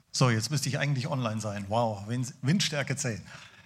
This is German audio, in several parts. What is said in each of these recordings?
So, jetzt müsste ich eigentlich online sein. Wow, Windstärke 10.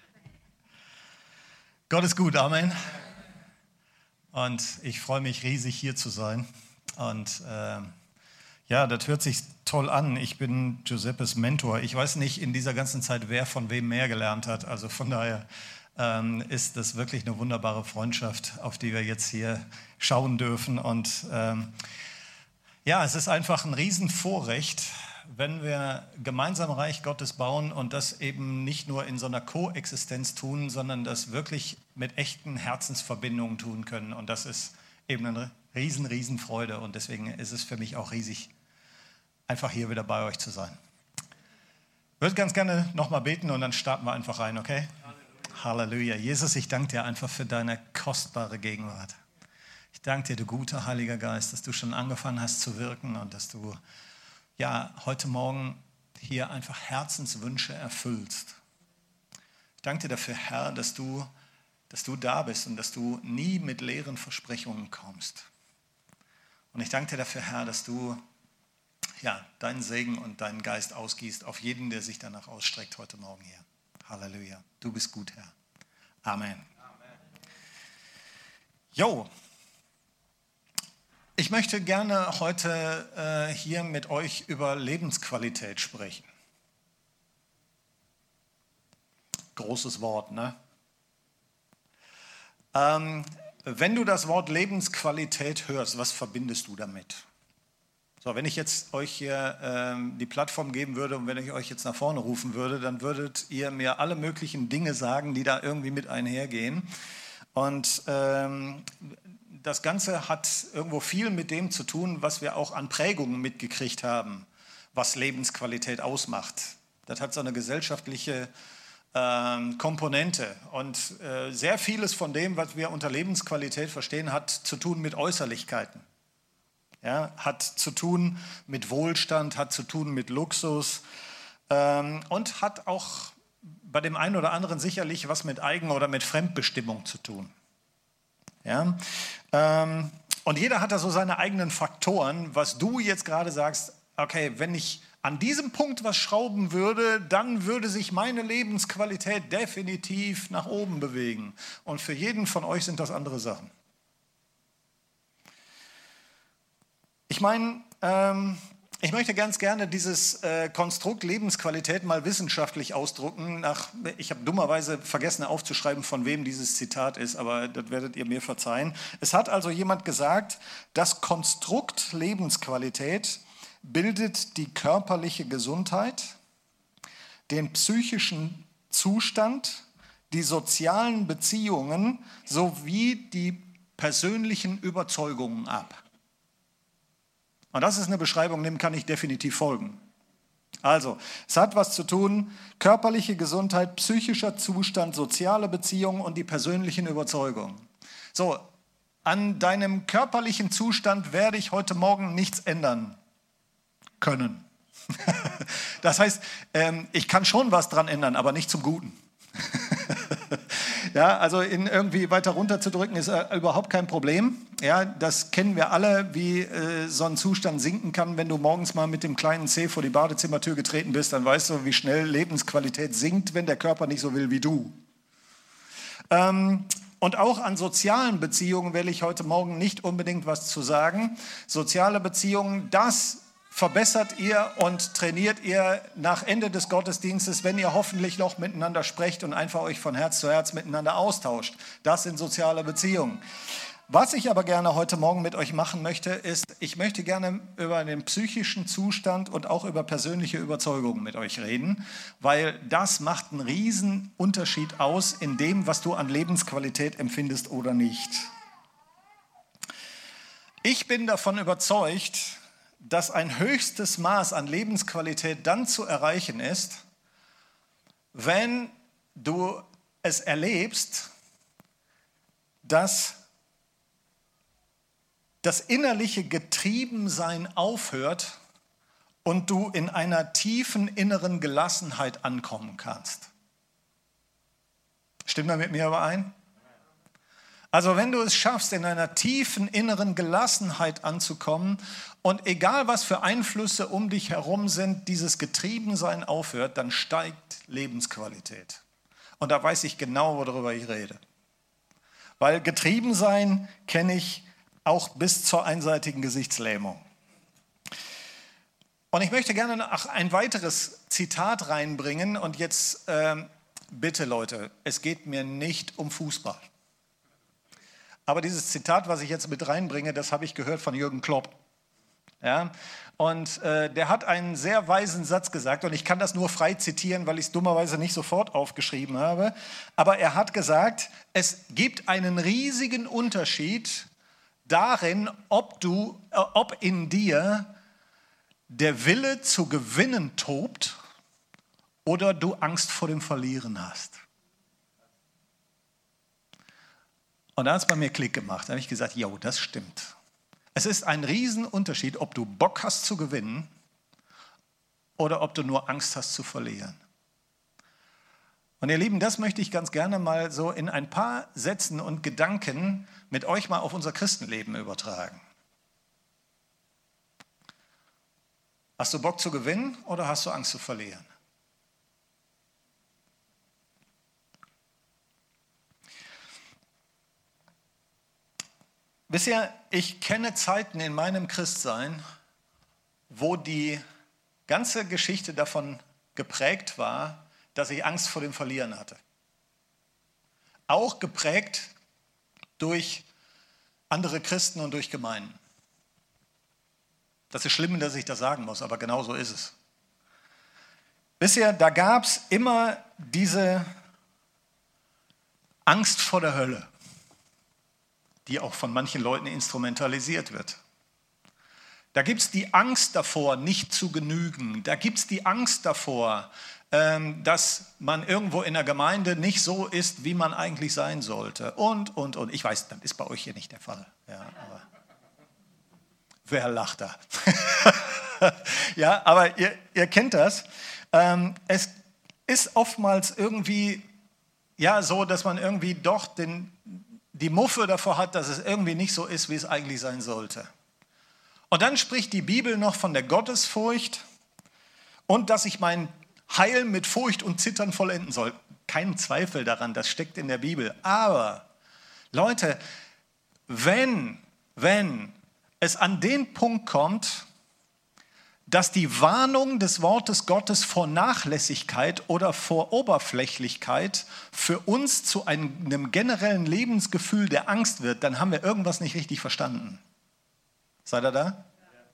Gott ist gut, Amen. Und ich freue mich riesig, hier zu sein. Und ja, das hört sich toll an. Ich bin Giuseppes Mentor. Ich weiß nicht in dieser ganzen Zeit, wer von wem mehr gelernt hat. Also von daher ist das wirklich eine wunderbare Freundschaft, auf die wir jetzt hier schauen dürfen. Und ja, es ist einfach ein Riesenvorrecht, wenn wir gemeinsam Reich Gottes bauen und das eben nicht nur in so einer Koexistenz tun, sondern das wirklich mit echten Herzensverbindungen tun können. Und das ist eben eine riesen Freude. Und deswegen ist es für mich auch riesig, einfach hier wieder bei euch zu sein. Ich würde ganz gerne nochmal beten und dann starten wir einfach rein, okay? Halleluja. Jesus, ich danke dir einfach für deine kostbare Gegenwart. Ich danke dir, du guter Heiliger Geist, dass du schon angefangen hast zu wirken und dass du ja heute Morgen hier einfach Herzenswünsche erfüllst. Ich danke dir dafür, Herr, dass du da bist und dass du nie mit leeren Versprechungen kommst. Und ich danke dir dafür, Herr, dass du ja, deinen Segen und deinen Geist ausgießt auf jeden, der sich danach ausstreckt heute Morgen hier. Halleluja. Du bist gut, Herr. Amen. Jo. Ich möchte gerne heute hier mit euch über Lebensqualität sprechen. Großes Wort, ne? Wenn du das Wort Lebensqualität hörst, was verbindest du damit? So, wenn ich jetzt euch hier die Plattform geben würde und wenn ich euch jetzt nach vorne rufen würde, dann würdet ihr mir alle möglichen Dinge sagen, die da irgendwie mit einhergehen. Und das Ganze hat irgendwo viel mit dem zu tun, was wir auch an Prägungen mitgekriegt haben, was Lebensqualität ausmacht. Das hat so eine gesellschaftliche Komponente. Und sehr vieles von dem, was wir unter Lebensqualität verstehen, hat zu tun mit Äußerlichkeiten. Ja, hat zu tun mit Wohlstand, hat zu tun mit Luxus und hat auch bei dem einen oder anderen sicherlich was mit Eigen- oder mit Fremdbestimmung zu tun. Ja? Und jeder hat da so seine eigenen Faktoren, was du jetzt gerade sagst, okay, wenn ich an diesem Punkt was schrauben würde, dann würde sich meine Lebensqualität definitiv nach oben bewegen. Und für jeden von euch sind das andere Sachen. Ich meine, ich möchte ganz gerne dieses Konstrukt Lebensqualität mal wissenschaftlich ausdrucken. Ich habe dummerweise vergessen aufzuschreiben, von wem dieses Zitat ist, aber das werdet ihr mir verzeihen. Es hat also jemand gesagt, das Konstrukt Lebensqualität bildet die körperliche Gesundheit, den psychischen Zustand, die sozialen Beziehungen sowie die persönlichen Überzeugungen ab. Und das ist eine Beschreibung, dem kann ich definitiv folgen. Also, es hat was zu tun, körperliche Gesundheit, psychischer Zustand, soziale Beziehungen und die persönlichen Überzeugungen. So, an deinem körperlichen Zustand werde ich heute Morgen nichts ändern können. Das heißt, ich kann schon was dran ändern, aber nicht zum Guten. Ja, also ihn irgendwie weiter runterzudrücken ist überhaupt kein Problem. Ja, das kennen wir alle, wie so ein Zustand sinken kann. Wenn du morgens mal mit dem kleinen Zeh vor die Badezimmertür getreten bist, dann weißt du, wie schnell Lebensqualität sinkt, wenn der Körper nicht so will wie du. Und auch an sozialen Beziehungen will ich heute Morgen nicht unbedingt was zu sagen. Soziale Beziehungen, das verbessert ihr und trainiert ihr nach Ende des Gottesdienstes, wenn ihr hoffentlich noch miteinander sprecht und einfach euch von Herz zu Herz miteinander austauscht. Das sind soziale Beziehungen. Was ich aber gerne heute Morgen mit euch machen möchte, ist, ich möchte gerne über den psychischen Zustand und auch über persönliche Überzeugungen mit euch reden, weil das macht einen riesen Unterschied aus in dem, was du an Lebensqualität empfindest oder nicht. Ich bin davon überzeugt, dass ein höchstes Maß an Lebensqualität dann zu erreichen ist, wenn du es erlebst, dass das innerliche Getriebensein aufhört und du in einer tiefen inneren Gelassenheit ankommen kannst. Stimmt ihr mit mir überein? Also wenn du es schaffst, in einer tiefen inneren Gelassenheit anzukommen und egal was für Einflüsse um dich herum sind, dieses Getriebensein aufhört, dann steigt Lebensqualität. Und da weiß ich genau, worüber ich rede. Weil Getriebensein kenne ich auch bis zur einseitigen Gesichtslähmung. Und ich möchte gerne noch ein weiteres Zitat reinbringen. Und jetzt bitte Leute, es geht mir nicht um Fußball. Aber dieses Zitat, was ich jetzt mit reinbringe, das habe ich gehört von Jürgen Klopp. Ja? Und der hat einen sehr weisen Satz gesagt und ich kann das nur frei zitieren, weil ich es dummerweise nicht sofort aufgeschrieben habe. Aber er hat gesagt, es gibt einen riesigen Unterschied darin, ob in dir der Wille zu gewinnen tobt oder du Angst vor dem Verlieren hast. Und da hat es bei mir Klick gemacht. Da habe ich gesagt, jo, das stimmt. Es ist ein Riesenunterschied, ob du Bock hast zu gewinnen oder ob du nur Angst hast zu verlieren. Und ihr Lieben, das möchte ich ganz gerne mal so in ein paar Sätzen und Gedanken mit euch mal auf unser Christenleben übertragen. Hast du Bock zu gewinnen oder hast du Angst zu verlieren? Wisst ihr, ich kenne Zeiten in meinem Christsein, wo die ganze Geschichte davon geprägt war, dass ich Angst vor dem Verlieren hatte. Auch geprägt durch andere Christen und durch Gemeinden. Das ist schlimm, dass ich das sagen muss, aber genau so ist es. Wisst ihr, da gab es immer diese Angst vor der Hölle, die auch von manchen Leuten instrumentalisiert wird. Da gibt es die Angst davor, nicht zu genügen. Da gibt es die Angst davor, dass man irgendwo in der Gemeinde nicht so ist, wie man eigentlich sein sollte. Und. Ich weiß, das ist bei euch hier nicht der Fall. Ja, aber wer lacht da? Ja, aber ihr kennt das. Es ist oftmals irgendwie ja, so, dass man irgendwie doch die Muffe davor hat, dass es irgendwie nicht so ist, wie es eigentlich sein sollte. Und dann spricht die Bibel noch von der Gottesfurcht und dass ich mein Heil mit Furcht und Zittern vollenden soll. Kein Zweifel daran, das steckt in der Bibel. Aber, Leute, wenn es an den Punkt kommt, dass die Warnung des Wortes Gottes vor Nachlässigkeit oder vor Oberflächlichkeit für uns zu einem generellen Lebensgefühl der Angst wird, dann haben wir irgendwas nicht richtig verstanden. Seid ihr da?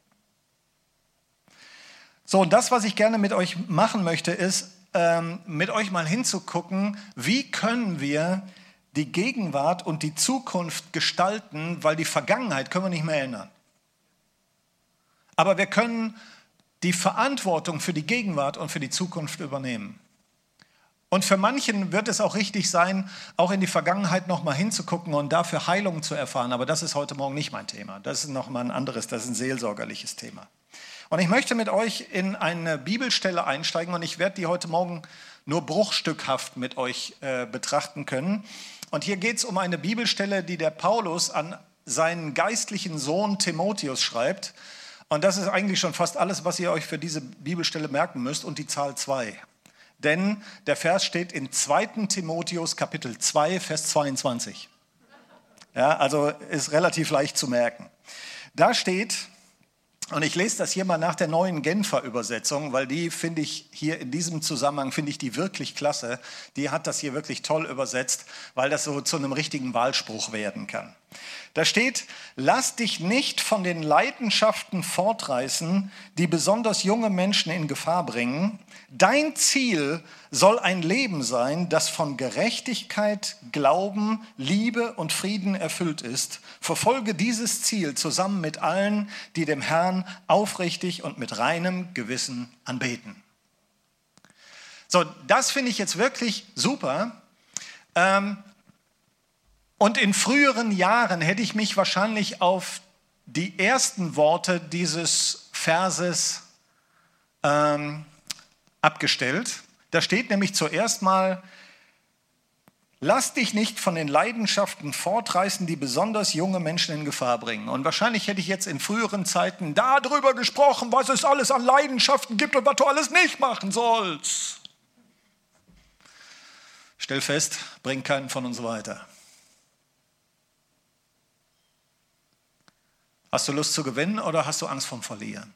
So, und das, was ich gerne mit euch machen möchte, ist, mit euch mal hinzugucken, wie können wir die Gegenwart und die Zukunft gestalten, weil die Vergangenheit können wir nicht mehr ändern. Aber wir können die Verantwortung für die Gegenwart und für die Zukunft übernehmen. Und für manchen wird es auch richtig sein, auch in die Vergangenheit nochmal hinzugucken und dafür Heilung zu erfahren. Aber das ist heute Morgen nicht mein Thema. Das ist nochmal ein anderes, das ist ein seelsorgerliches Thema. Und ich möchte mit euch in eine Bibelstelle einsteigen und ich werde die heute Morgen nur bruchstückhaft mit euch betrachten können. Und hier geht es um eine Bibelstelle, die der Paulus an seinen geistlichen Sohn Timotheus schreibt. Und das ist eigentlich schon fast alles, was ihr euch für diese Bibelstelle merken müsst und die Zahl 2. Denn der Vers steht in 2. Timotheus Kapitel 2, Vers 22. Ja, also ist relativ leicht zu merken. Da steht, und ich lese das hier mal nach der neuen Genfer Übersetzung, weil die finde ich hier in diesem Zusammenhang, finde ich die wirklich klasse. Die hat das hier wirklich toll übersetzt, weil das so zu einem richtigen Wahlspruch werden kann. Da steht, lass dich nicht von den Leidenschaften fortreißen, die besonders junge Menschen in Gefahr bringen. Dein Ziel soll ein Leben sein, das von Gerechtigkeit, Glauben, Liebe und Frieden erfüllt ist. Verfolge dieses Ziel zusammen mit allen, die dem Herrn aufrichtig und mit reinem Gewissen anbeten. So, das finde ich jetzt wirklich super. Und in früheren Jahren hätte ich mich wahrscheinlich auf die ersten Worte dieses Verses abgestellt. Da steht nämlich zuerst mal, Lass dich nicht von den Leidenschaften fortreißen, die besonders junge Menschen in Gefahr bringen. Und wahrscheinlich hätte ich jetzt in früheren Zeiten darüber gesprochen, was es alles an Leidenschaften gibt und was du alles nicht machen sollst. Stell fest, bringt keinen von uns weiter. Hast du Lust zu gewinnen oder hast du Angst vom Verlieren?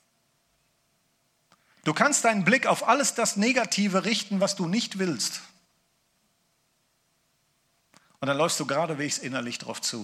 Du kannst deinen Blick auf alles das Negative richten, was du nicht willst. Und dann läufst du geradewegs innerlich drauf zu.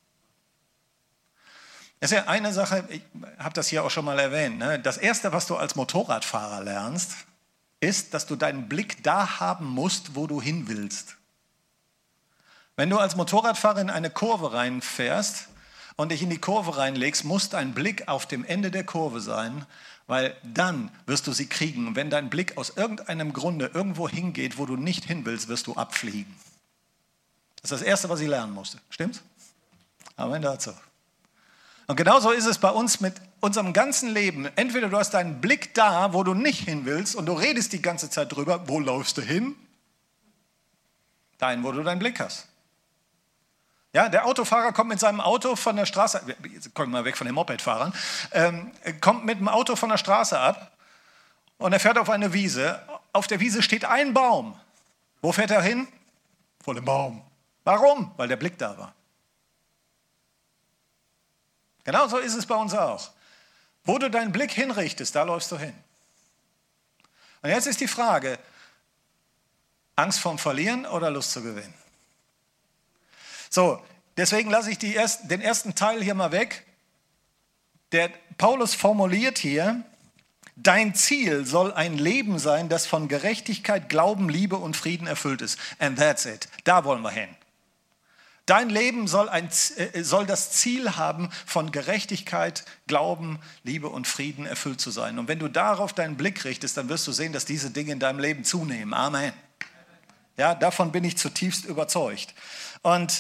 Das ist ja eine Sache, ich habe das hier auch schon mal erwähnt. Ne? Das Erste, was du als Motorradfahrer lernst, ist, dass du deinen Blick da haben musst, wo du hin willst. Wenn du als Motorradfahrer in eine Kurve reinfährst und dich in die Kurve reinlegst, muss dein Blick auf dem Ende der Kurve sein, weil dann wirst du sie kriegen. Und wenn dein Blick aus irgendeinem Grunde irgendwo hingeht, wo du nicht hin willst, wirst du abfliegen. Das ist das Erste, was ich lernen musste. Stimmt's? Amen dazu. Und genauso ist es bei uns mit unserem ganzen Leben. Entweder du hast deinen Blick da, wo du nicht hin willst und du redest die ganze Zeit drüber, wo läufst du hin? Dahin, wo du deinen Blick hast. Ja, der Autofahrer kommt mit seinem Auto von der Straße, jetzt kommen wir mal weg von den Mopedfahrern, kommt mit dem Auto von der Straße ab und er fährt auf eine Wiese. Auf der Wiese steht ein Baum. Wo fährt er hin? Vor dem Baum. Warum? Weil der Blick da war. Genauso ist es bei uns auch. Wo du deinen Blick hinrichtest, da läufst du hin. Und jetzt ist die Frage, Angst vorm Verlieren oder Lust zu gewinnen? So, deswegen lasse ich den ersten Teil hier mal weg. Der Paulus formuliert hier, dein Ziel soll ein Leben sein, das von Gerechtigkeit, Glauben, Liebe und Frieden erfüllt ist. And that's it. Da wollen wir hin. Dein Leben soll das Ziel haben, von Gerechtigkeit, Glauben, Liebe und Frieden erfüllt zu sein. Und wenn du darauf deinen Blick richtest, dann wirst du sehen, dass diese Dinge in deinem Leben zunehmen. Amen. Ja, davon bin ich zutiefst überzeugt. Und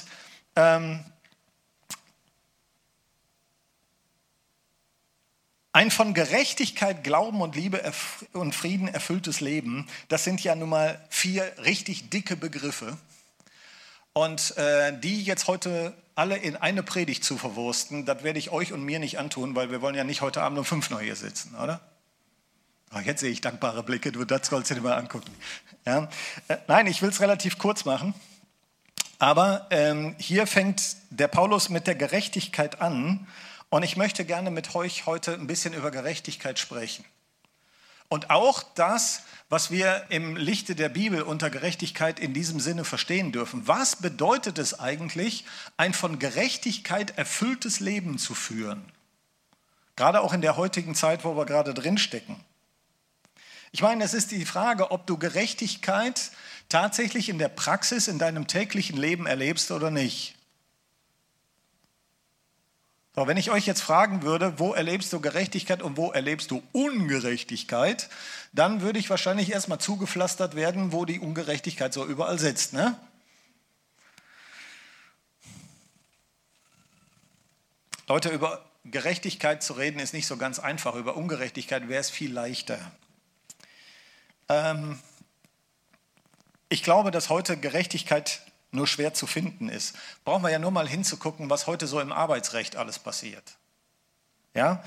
ein von Gerechtigkeit, Glauben und Liebe und Frieden erfülltes Leben, das sind ja nun mal 4 richtig dicke Begriffe. Und die jetzt heute alle in eine Predigt zu verwursten, das werde ich euch und mir nicht antun, weil wir wollen ja nicht heute Abend um 5 noch hier sitzen, oder? Oh, jetzt sehe ich dankbare Blicke, du das sollst du dir mal angucken. Ja? Nein, ich will es relativ kurz machen. Aber hier fängt der Paulus mit der Gerechtigkeit an und ich möchte gerne mit euch heute ein bisschen über Gerechtigkeit sprechen. Und auch das, was wir im Lichte der Bibel unter Gerechtigkeit in diesem Sinne verstehen dürfen. Was bedeutet es eigentlich, ein von Gerechtigkeit erfülltes Leben zu führen? Gerade auch in der heutigen Zeit, wo wir gerade drinstecken. Ich meine, es ist die Frage, ob du Gerechtigkeit tatsächlich in der Praxis, in deinem täglichen Leben erlebst oder nicht. So, wenn ich euch jetzt fragen würde, wo erlebst du Gerechtigkeit und wo erlebst du Ungerechtigkeit, dann würde ich wahrscheinlich erstmal zugepflastert werden, wo die Ungerechtigkeit so überall sitzt. Ne? Leute, über Gerechtigkeit zu reden ist nicht so ganz einfach. Über Ungerechtigkeit wäre es viel leichter. Ich glaube, dass heute Gerechtigkeit nur schwer zu finden ist. Brauchen wir ja nur mal hinzugucken, was heute so im Arbeitsrecht alles passiert. Ja?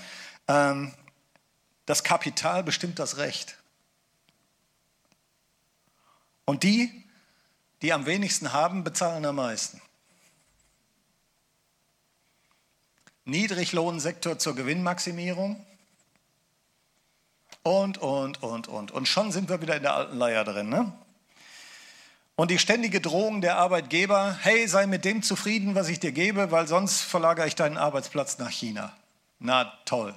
Das Kapital bestimmt das Recht. Und die am wenigsten haben, bezahlen am meisten. Niedriglohnsektor zur Gewinnmaximierung. Und schon sind wir wieder in der alten Leier drin. Ne? Und die ständige Drohung der Arbeitgeber, hey, sei mit dem zufrieden, was ich dir gebe, weil sonst verlagere ich deinen Arbeitsplatz nach China. Na toll.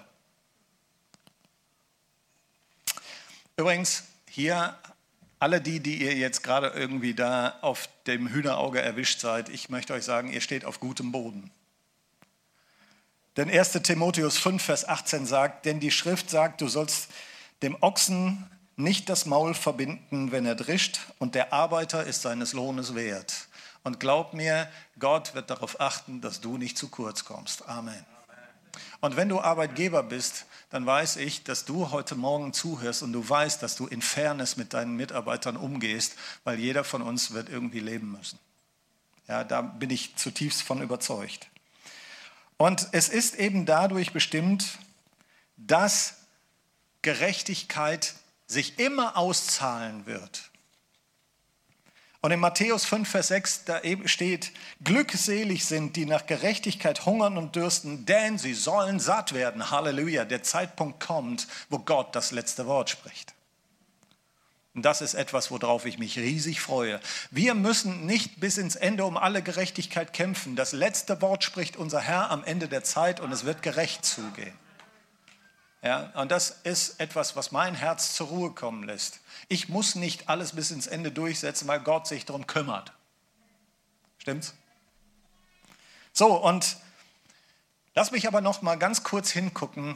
Übrigens, hier alle die ihr jetzt gerade irgendwie da auf dem Hühnerauge erwischt seid, ich möchte euch sagen, ihr steht auf gutem Boden. Denn 1. Timotheus 5, Vers 18 sagt, denn die Schrift sagt, du sollst dem Ochsen nicht das Maul verbinden, wenn er drischt, und der Arbeiter ist seines Lohnes wert. Und glaub mir, Gott wird darauf achten, dass du nicht zu kurz kommst. Amen. Und wenn du Arbeitgeber bist, dann weiß ich, dass du heute Morgen zuhörst und du weißt, dass du in Fairness mit deinen Mitarbeitern umgehst, weil jeder von uns wird irgendwie leben müssen. Ja, da bin ich zutiefst von überzeugt. Und es ist eben dadurch bestimmt, dass Gerechtigkeit sich immer auszahlen wird. Und in Matthäus 5, Vers 6, da eben steht, glückselig sind, die nach Gerechtigkeit hungern und dürsten, denn sie sollen satt werden. Halleluja, der Zeitpunkt kommt, wo Gott das letzte Wort spricht. Und das ist etwas, worauf ich mich riesig freue. Wir müssen nicht bis ins Ende um alle Gerechtigkeit kämpfen. Das letzte Wort spricht unser Herr am Ende der Zeit und es wird gerecht zugehen. Ja, und das ist etwas, was mein Herz zur Ruhe kommen lässt. Ich muss nicht alles bis ins Ende durchsetzen, weil Gott sich darum kümmert. Stimmt's? So, und lass mich aber noch mal ganz kurz hingucken.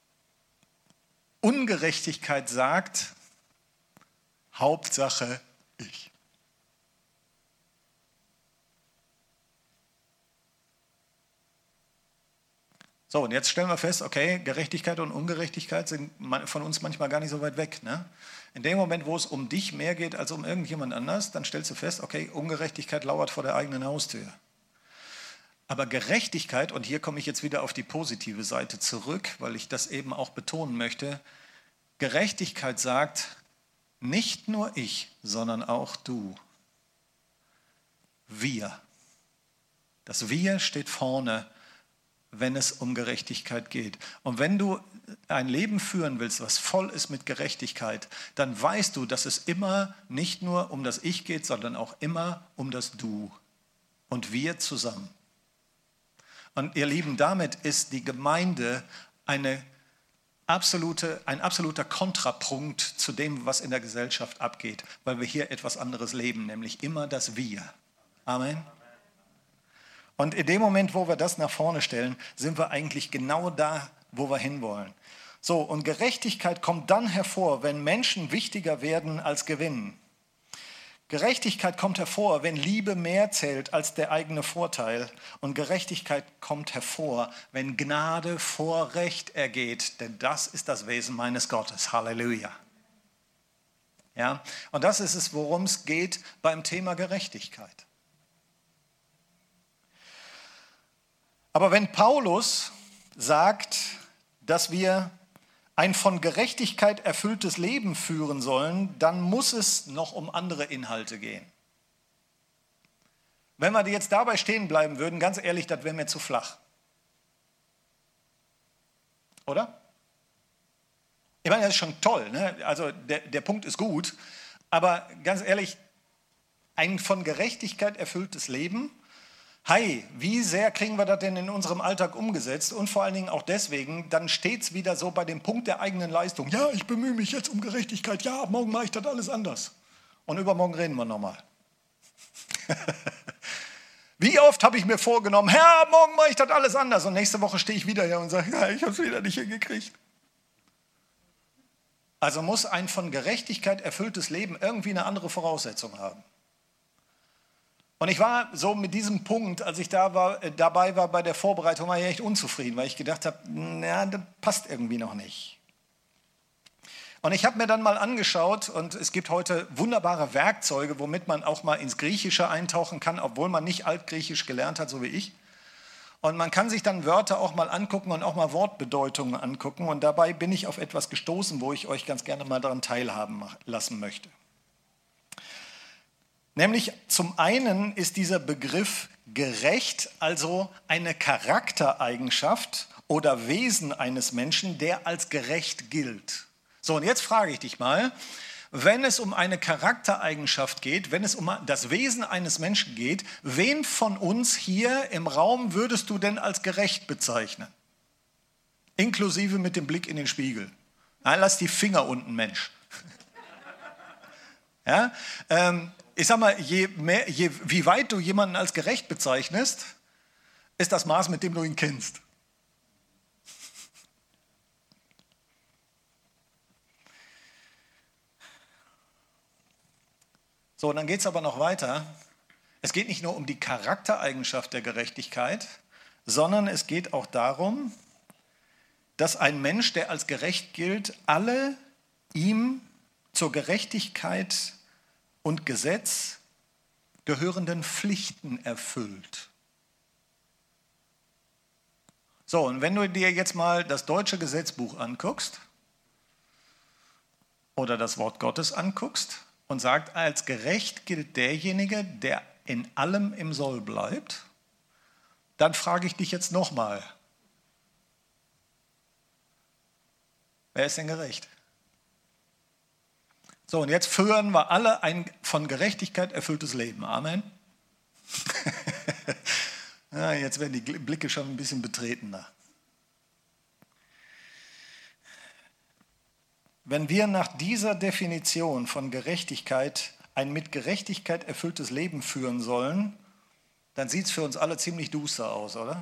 Ungerechtigkeit sagt, Hauptsache ich. So, und jetzt stellen wir fest, okay, Gerechtigkeit und Ungerechtigkeit sind von uns manchmal gar nicht so weit weg. Ne? In dem Moment, wo es um dich mehr geht als um irgendjemand anders, dann stellst du fest, okay, Ungerechtigkeit lauert vor der eigenen Haustür. Aber Gerechtigkeit, und hier komme ich jetzt wieder auf die positive Seite zurück, weil ich das eben auch betonen möchte, Gerechtigkeit sagt, nicht nur ich, sondern auch du. Wir. Das Wir steht vorne, wenn es um Gerechtigkeit geht. Und wenn du ein Leben führen willst, was voll ist mit Gerechtigkeit, dann weißt du, dass es immer nicht nur um das Ich geht, sondern auch immer um das Du und wir zusammen. Und ihr Lieben, damit ist die Gemeinde ein absoluter Kontrapunkt zu dem, was in der Gesellschaft abgeht, weil wir hier etwas anderes leben, nämlich immer das Wir. Amen. Und in dem Moment, wo wir das nach vorne stellen, sind wir eigentlich genau da, wo wir hinwollen. So, und Gerechtigkeit kommt dann hervor, wenn Menschen wichtiger werden als Gewinn. Gerechtigkeit kommt hervor, wenn Liebe mehr zählt als der eigene Vorteil. Und Gerechtigkeit kommt hervor, wenn Gnade vor Recht ergeht. Denn das ist das Wesen meines Gottes. Halleluja. Ja? Und das ist es, worum es geht beim Thema Gerechtigkeit. Aber wenn Paulus sagt, dass wir ein von Gerechtigkeit erfülltes Leben führen sollen, dann muss es noch um andere Inhalte gehen. Wenn wir jetzt dabei stehen bleiben würden, ganz ehrlich, das wäre mir zu flach. Oder? Ich meine, das ist schon toll, ne? Also der Punkt ist gut, aber ganz ehrlich, ein von Gerechtigkeit erfülltes Leben, wie sehr kriegen wir das denn in unserem Alltag umgesetzt? Und vor allen Dingen auch deswegen, dann steht es wieder so bei dem Punkt der eigenen Leistung. Ja, ich bemühe mich jetzt um Gerechtigkeit. Ja, morgen mache ich das alles anders. Und übermorgen reden wir nochmal. Wie oft habe ich mir vorgenommen, Herr, morgen mache ich das alles anders. Und nächste Woche stehe ich wieder hier und sage, ja, ich habe es wieder nicht hingekriegt. Also muss ein von Gerechtigkeit erfülltes Leben irgendwie eine andere Voraussetzung haben. Und ich war so mit diesem Punkt, als ich dabei war bei der Vorbereitung, war ich echt unzufrieden, weil ich gedacht habe, na, das passt irgendwie noch nicht. Und ich habe mir dann mal angeschaut, und es gibt heute wunderbare Werkzeuge, womit man auch mal ins Griechische eintauchen kann, obwohl man nicht Altgriechisch gelernt hat, so wie ich. Und man kann sich dann Wörter auch mal angucken und auch mal Wortbedeutungen angucken. Und dabei bin ich auf etwas gestoßen, wo ich euch ganz gerne mal daran teilhaben lassen möchte. Nämlich zum einen ist dieser Begriff gerecht, also eine Charaktereigenschaft oder Wesen eines Menschen, der als gerecht gilt. So, und jetzt frage ich dich mal, wenn es um eine Charaktereigenschaft geht, wenn es um das Wesen eines Menschen geht, wen von uns hier im Raum würdest du denn als gerecht bezeichnen? Inklusive mit dem Blick in den Spiegel. Ja, lass die Finger unten, Mensch. Ja, ich sag mal, wie weit du jemanden als gerecht bezeichnest, ist das Maß, mit dem du ihn kennst. So, und dann geht es aber noch weiter. Es geht nicht nur um die Charaktereigenschaft der Gerechtigkeit, sondern es geht auch darum, dass ein Mensch, der als gerecht gilt, alle ihm zur Gerechtigkeit und Gesetz gehörenden Pflichten erfüllt. So, und wenn du dir jetzt mal das deutsche Gesetzbuch anguckst oder das Wort Gottes anguckst und sagt, als gerecht gilt derjenige, der in allem im Soll bleibt, dann frage ich dich jetzt nochmal, wer ist denn gerecht? So, und jetzt führen wir alle ein von Gerechtigkeit erfülltes Leben. Amen. Ja, jetzt werden die Blicke schon ein bisschen betretener. Wenn wir nach dieser Definition von Gerechtigkeit ein mit Gerechtigkeit erfülltes Leben führen sollen, dann sieht es für uns alle ziemlich duster aus, oder?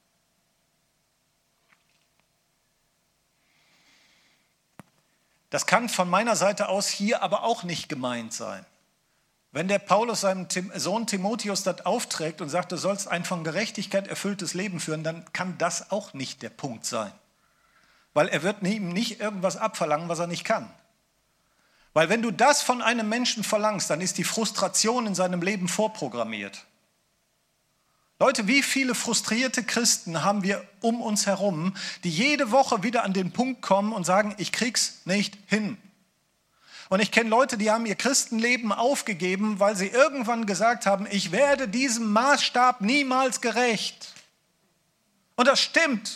Das kann von meiner Seite aus hier aber auch nicht gemeint sein. Wenn der Paulus seinem Sohn Timotheus das aufträgt und sagt, du sollst ein von Gerechtigkeit erfülltes Leben führen, dann kann das auch nicht der Punkt sein. Weil er wird ihm nicht irgendwas abverlangen, was er nicht kann. Weil wenn du das von einem Menschen verlangst, dann ist die Frustration in seinem Leben vorprogrammiert. Leute, wie viele frustrierte Christen haben wir um uns herum, die jede Woche wieder an den Punkt kommen und sagen, ich krieg's nicht hin. Und ich kenne Leute, die haben ihr Christenleben aufgegeben, weil sie irgendwann gesagt haben, ich werde diesem Maßstab niemals gerecht. Und das stimmt.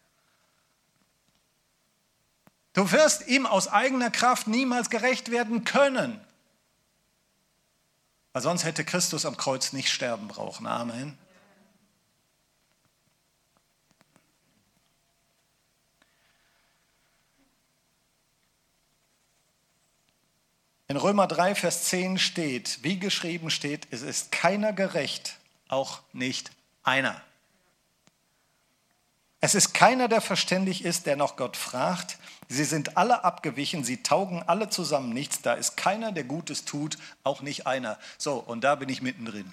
Du wirst ihm aus eigener Kraft niemals gerecht werden können. Weil sonst hätte Christus am Kreuz nicht sterben brauchen. Amen. In Römer 3, Vers 10 steht, wie geschrieben steht, es ist keiner gerecht, auch nicht einer. Es ist keiner, der verständig ist, der noch Gott fragt. Sie sind alle abgewichen, sie taugen alle zusammen nichts. Da ist keiner, der Gutes tut, auch nicht einer. So, und da bin ich mittendrin.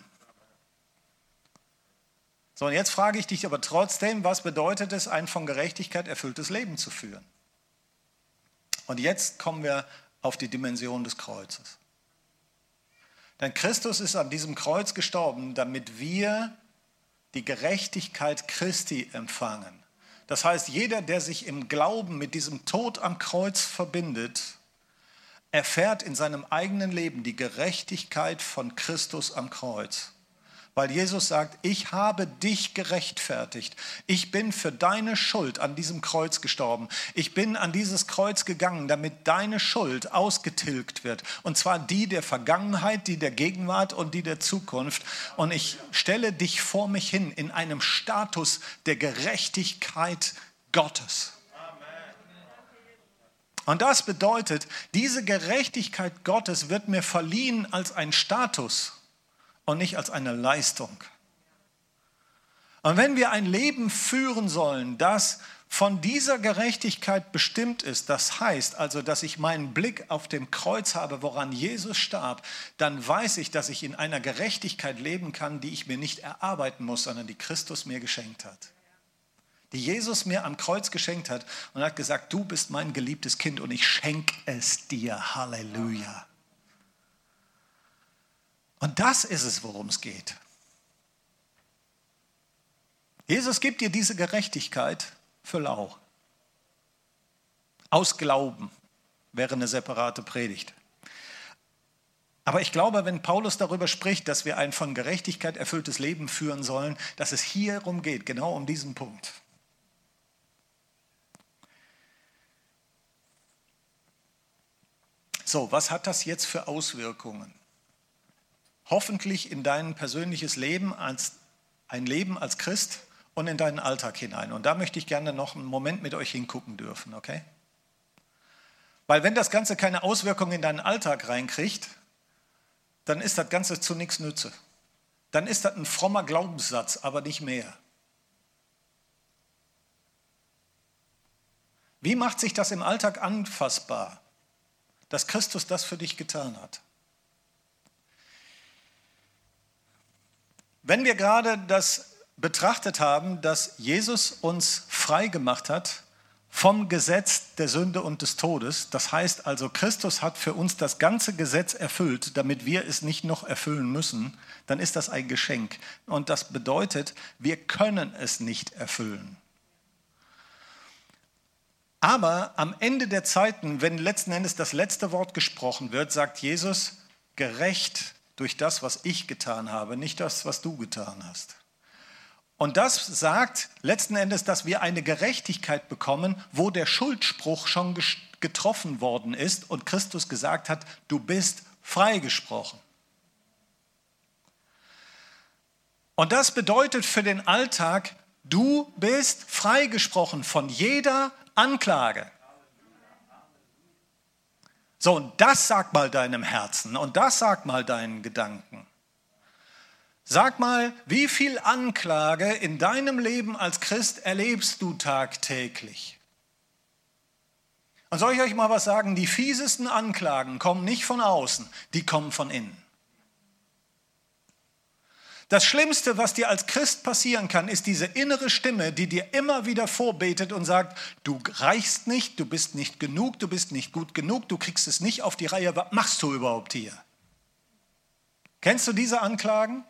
So, und jetzt frage ich dich aber trotzdem, was bedeutet es, ein von Gerechtigkeit erfülltes Leben zu führen? Und jetzt kommen wir auf die Dimension des Kreuzes. Denn Christus ist an diesem Kreuz gestorben, damit wir die Gerechtigkeit Christi empfangen. Das heißt, jeder, der sich im Glauben mit diesem Tod am Kreuz verbindet, erfährt in seinem eigenen Leben die Gerechtigkeit von Christus am Kreuz. Weil Jesus sagt, ich habe dich gerechtfertigt. Ich bin für deine Schuld an diesem Kreuz gestorben. Ich bin an dieses Kreuz gegangen, damit deine Schuld ausgetilgt wird. Und zwar die der Vergangenheit, die der Gegenwart und die der Zukunft. Und ich stelle dich vor mich hin in einem Status der Gerechtigkeit Gottes. Und das bedeutet, diese Gerechtigkeit Gottes wird mir verliehen als ein Status und nicht als eine Leistung. Und wenn wir ein Leben führen sollen, das von dieser Gerechtigkeit bestimmt ist, das heißt also, dass ich meinen Blick auf dem Kreuz habe, woran Jesus starb, dann weiß ich, dass ich in einer Gerechtigkeit leben kann, die ich mir nicht erarbeiten muss, sondern die Christus mir geschenkt hat. Die Jesus mir am Kreuz geschenkt hat und hat gesagt, du bist mein geliebtes Kind und ich schenke es dir. Halleluja. Und das ist es, worum es geht. Jesus gibt dir diese Gerechtigkeit für lau. Aus Glauben wäre eine separate Predigt. Aber ich glaube, wenn Paulus darüber spricht, dass wir ein von Gerechtigkeit erfülltes Leben führen sollen, dass es hierum geht, genau um diesen Punkt. So, was hat das jetzt für Auswirkungen? Hoffentlich in dein persönliches Leben, ein Leben als Christ und in deinen Alltag hinein. Und da möchte ich gerne noch einen Moment mit euch hingucken dürfen, okay? Weil wenn das Ganze keine Auswirkungen in deinen Alltag reinkriegt, dann ist das Ganze zu nichts Nütze. Dann ist das ein frommer Glaubenssatz, aber nicht mehr. Wie macht sich das im Alltag anfassbar, dass Christus das für dich getan hat? Wenn wir gerade das betrachtet haben, dass Jesus uns frei gemacht hat vom Gesetz der Sünde und des Todes. Das heißt also, Christus hat für uns das ganze Gesetz erfüllt, damit wir es nicht noch erfüllen müssen. Dann ist das ein Geschenk. Und das bedeutet, wir können es nicht erfüllen. Aber am Ende der Zeiten, wenn letzten Endes das letzte Wort gesprochen wird, sagt Jesus, gerecht durch das, was ich getan habe, nicht das, was du getan hast. Und das sagt letzten Endes, dass wir eine Gerechtigkeit bekommen, wo der Schuldspruch schon getroffen worden ist und Christus gesagt hat, du bist freigesprochen. Und das bedeutet für den Alltag, du bist freigesprochen von jeder Anklage. So, und das sag mal deinem Herzen und das sag mal deinen Gedanken. Sag mal, wie viel Anklage in deinem Leben als Christ erlebst du tagtäglich? Und soll ich euch mal was sagen? Die fiesesten Anklagen kommen nicht von außen, die kommen von innen. Das Schlimmste, was dir als Christ passieren kann, ist diese innere Stimme, die dir immer wieder vorbetet und sagt, du reichst nicht, du bist nicht genug, du bist nicht gut genug, du kriegst es nicht auf die Reihe, was machst du überhaupt hier? Kennst du diese Anklagen?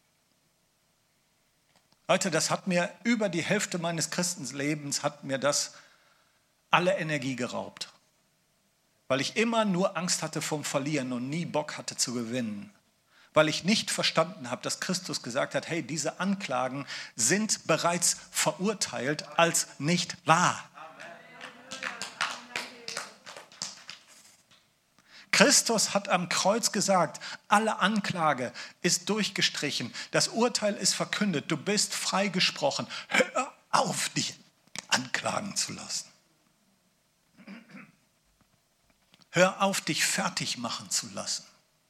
Leute, das hat mir über die Hälfte meines Christenlebens, hat mir das alle Energie geraubt. Weil ich immer nur Angst hatte vom Verlieren und nie Bock hatte zu gewinnen. Weil ich nicht verstanden habe, dass Christus gesagt hat, hey, diese Anklagen sind bereits verurteilt als nicht wahr. Christus hat am Kreuz gesagt, alle Anklage ist durchgestrichen, das Urteil ist verkündet, du bist freigesprochen. Hör auf, dich anklagen zu lassen. Hör auf, dich fertig machen zu lassen.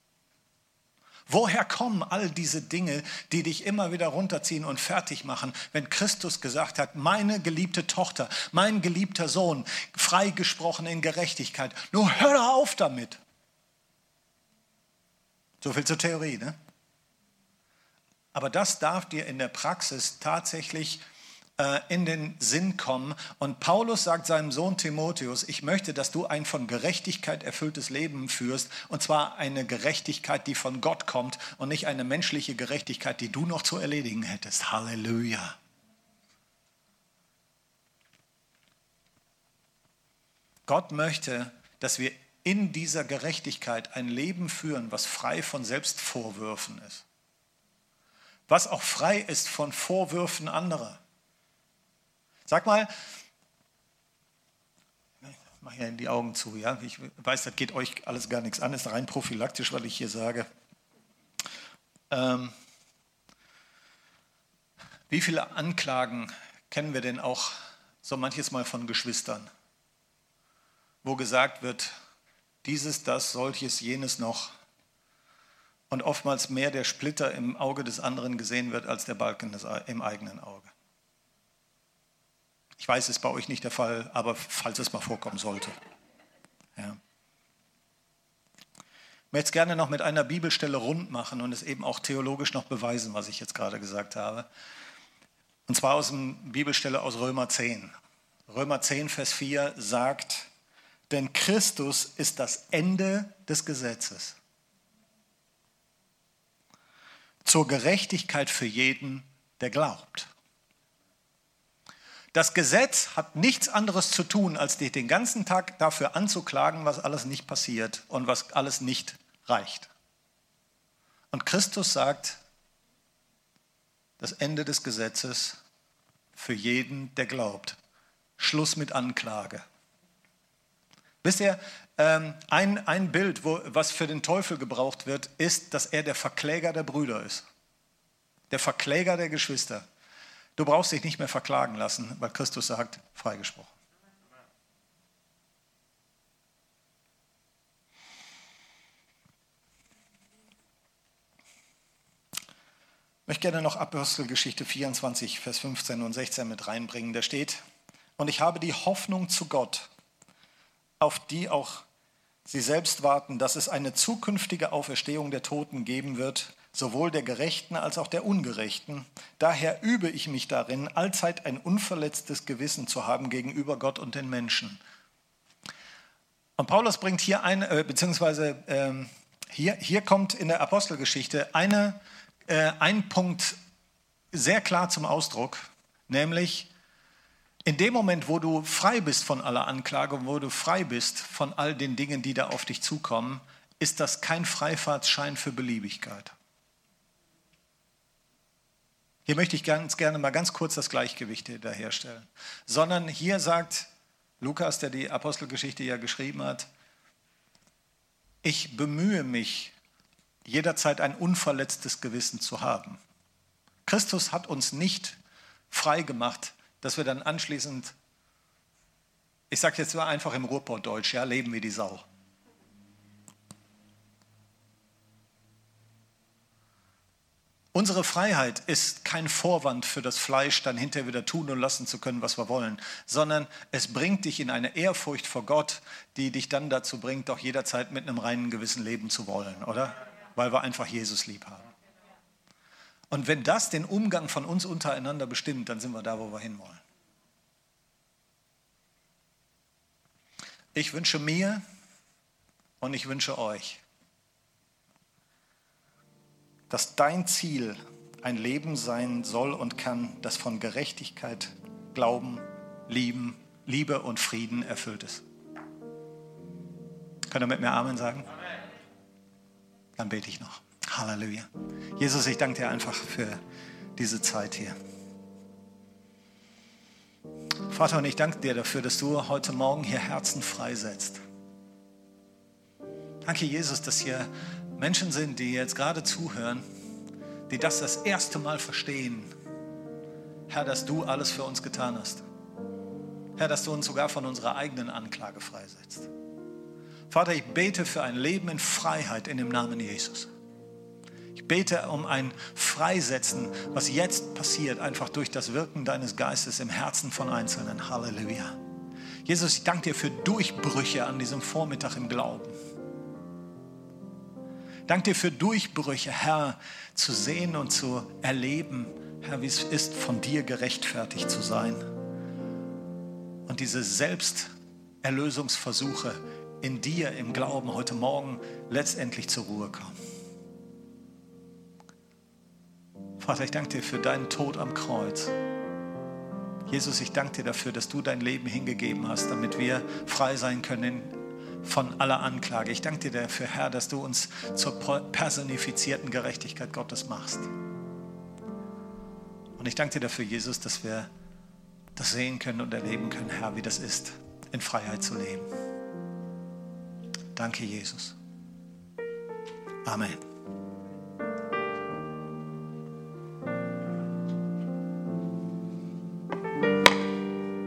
Woher kommen all diese Dinge, die dich immer wieder runterziehen und fertig machen, wenn Christus gesagt hat, meine geliebte Tochter, mein geliebter Sohn, freigesprochen in Gerechtigkeit. Nur hör doch auf damit. So viel zur Theorie, ne? Aber das darf dir in der Praxis tatsächlich in den Sinn kommen. Und Paulus sagt seinem Sohn Timotheus, ich möchte, dass du ein von Gerechtigkeit erfülltes Leben führst. Und zwar eine Gerechtigkeit, die von Gott kommt und nicht eine menschliche Gerechtigkeit, die du noch zu erledigen hättest. Halleluja. Gott möchte, dass wir in dieser Gerechtigkeit ein Leben führen, was frei von Selbstvorwürfen ist. Was auch frei ist von Vorwürfen anderer. Sag mal, ich mache ja die Augen zu, ja. Ich weiß, das geht euch alles gar nichts an, ist rein prophylaktisch, weil ich hier sage. Wie viele Anklagen kennen wir denn auch so manches Mal von Geschwistern, wo gesagt wird, dieses, das, solches, jenes noch und oftmals mehr der Splitter im Auge des anderen gesehen wird als der Balken im eigenen Auge. Ich weiß, es ist bei euch nicht der Fall, aber falls es mal vorkommen sollte. Ja. Ich möchte es gerne noch mit einer Bibelstelle rund machen und es eben auch theologisch noch beweisen, was ich jetzt gerade gesagt habe. Und zwar aus einer Bibelstelle aus Römer 10. Römer 10, Vers 4 sagt, denn Christus ist das Ende des Gesetzes zur Gerechtigkeit für jeden, der glaubt. Das Gesetz hat nichts anderes zu tun, als dich den ganzen Tag dafür anzuklagen, was alles nicht passiert und was alles nicht reicht. Und Christus sagt, das Ende des Gesetzes für jeden, der glaubt. Schluss mit Anklage. Wisst ihr, ein Bild, was für den Teufel gebraucht wird, ist, dass er der Verkläger der Brüder ist. Der Verkläger der Geschwister. Du brauchst dich nicht mehr verklagen lassen, weil Christus sagt, freigesprochen. Ich möchte gerne noch Apostelgeschichte 24, Vers 15 und 16 mit reinbringen. Da steht, und ich habe die Hoffnung zu Gott, auf die auch sie selbst warten, dass es eine zukünftige Auferstehung der Toten geben wird, sowohl der Gerechten als auch der Ungerechten. Daher übe ich mich darin, allzeit ein unverletztes Gewissen zu haben gegenüber Gott und den Menschen. Und Paulus bringt hier hier kommt in der Apostelgeschichte ein Punkt sehr klar zum Ausdruck, nämlich in dem Moment, wo du frei bist von aller Anklage, wo du frei bist von all den Dingen, die da auf dich zukommen, ist das kein Freifahrtsschein für Beliebigkeit. Hier möchte ich ganz gerne mal ganz kurz das Gleichgewicht wiederherstellen. Sondern hier sagt Lukas, der die Apostelgeschichte ja geschrieben hat, ich bemühe mich, jederzeit ein unverletztes Gewissen zu haben. Christus hat uns nicht frei gemacht, dass wir dann anschließend, ich sage jetzt mal einfach im Ruhrpottdeutsch, ja, leben wie die Sau. Unsere Freiheit ist kein Vorwand für das Fleisch, dann hinterher wieder tun und lassen zu können, was wir wollen, sondern es bringt dich in eine Ehrfurcht vor Gott, die dich dann dazu bringt, auch jederzeit mit einem reinen Gewissen leben zu wollen, oder? Weil wir einfach Jesus lieb haben. Und wenn das den Umgang von uns untereinander bestimmt, dann sind wir da, wo wir hinwollen. Ich wünsche mir und ich wünsche euch, dass dein Ziel ein Leben sein soll und kann, das von Gerechtigkeit, Glauben, Liebe und Frieden erfüllt ist. Könnt ihr mit mir Amen sagen? Amen. Dann bete ich noch. Halleluja. Jesus, ich danke dir einfach für diese Zeit hier. Vater, und ich danke dir dafür, dass du heute Morgen hier Herzen freisetzt. Danke, Jesus, dass hier Menschen sind, die jetzt gerade zuhören, die das erste Mal verstehen. Herr, dass du alles für uns getan hast. Herr, dass du uns sogar von unserer eigenen Anklage freisetzt. Vater, ich bete für ein Leben in Freiheit in dem Namen Jesus. Ich bete um ein Freisetzen, was jetzt passiert, einfach durch das Wirken deines Geistes im Herzen von Einzelnen. Halleluja. Jesus, ich danke dir für Durchbrüche an diesem Vormittag im Glauben. Danke dir für Durchbrüche, Herr, zu sehen und zu erleben, Herr, wie es ist, von dir gerechtfertigt zu sein. Und diese Selbsterlösungsversuche in dir im Glauben heute Morgen letztendlich zur Ruhe kommen. Vater, ich danke dir für deinen Tod am Kreuz. Jesus, ich danke dir dafür, dass du dein Leben hingegeben hast, damit wir frei sein können von aller Anklage. Ich danke dir dafür, Herr, dass du uns zur personifizierten Gerechtigkeit Gottes machst. Und ich danke dir dafür, Jesus, dass wir das sehen können und erleben können, Herr, wie das ist, in Freiheit zu leben. Danke, Jesus. Amen.